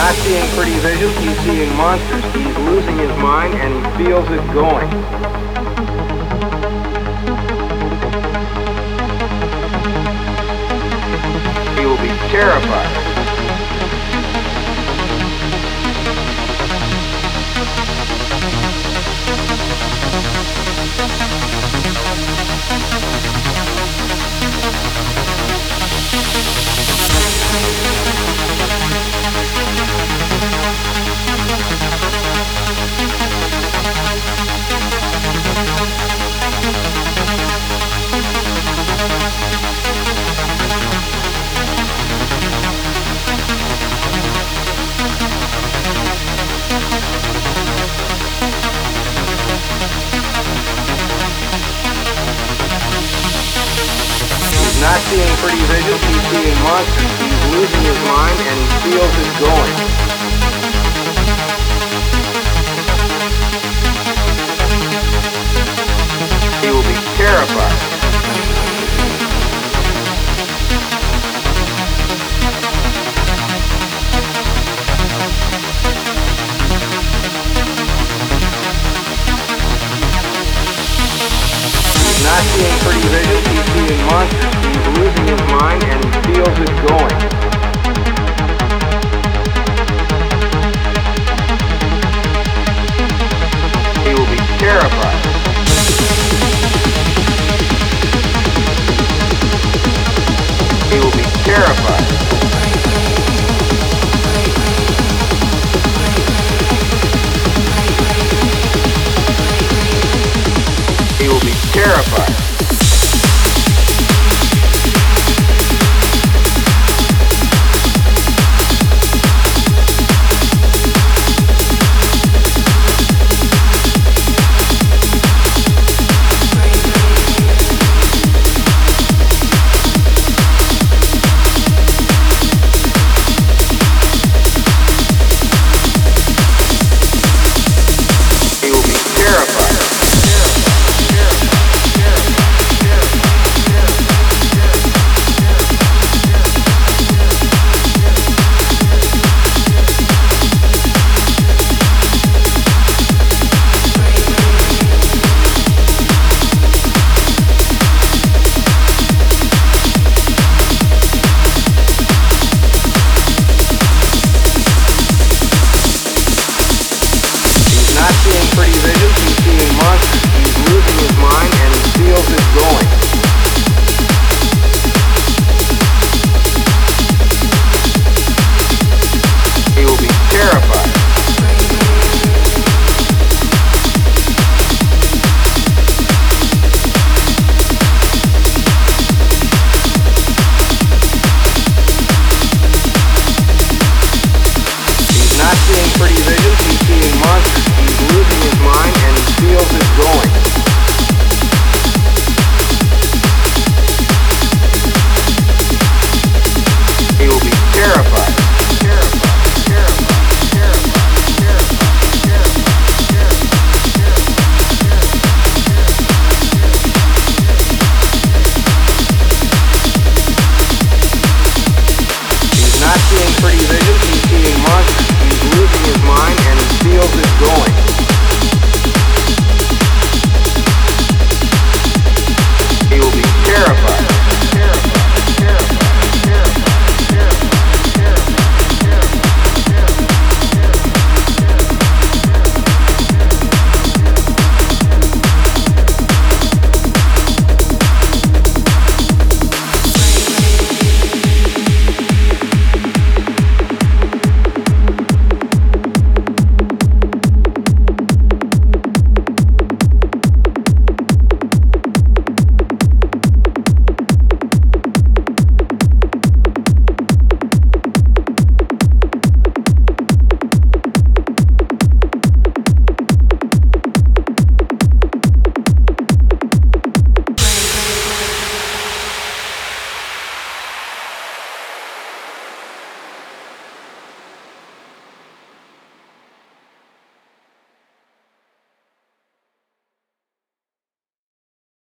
not seeing pretty visions, he's seeing monsters. He's losing his mind and he feels it going. He will be terrified. Not seeing pretty visions, he's seeing monsters. He's losing his mind and he feels it going. He will be terrified. He's not seeing pretty visions, he's seeing monsters. He's losing his mind and he feels it going. He will be terrified. He will be terrified. He will be terrified. Seeing pretty visions, he's seeing monsters. He's losing his mind and he feels it going. He will be terrified. He's not seeing pretty visions, he's seeing monsters.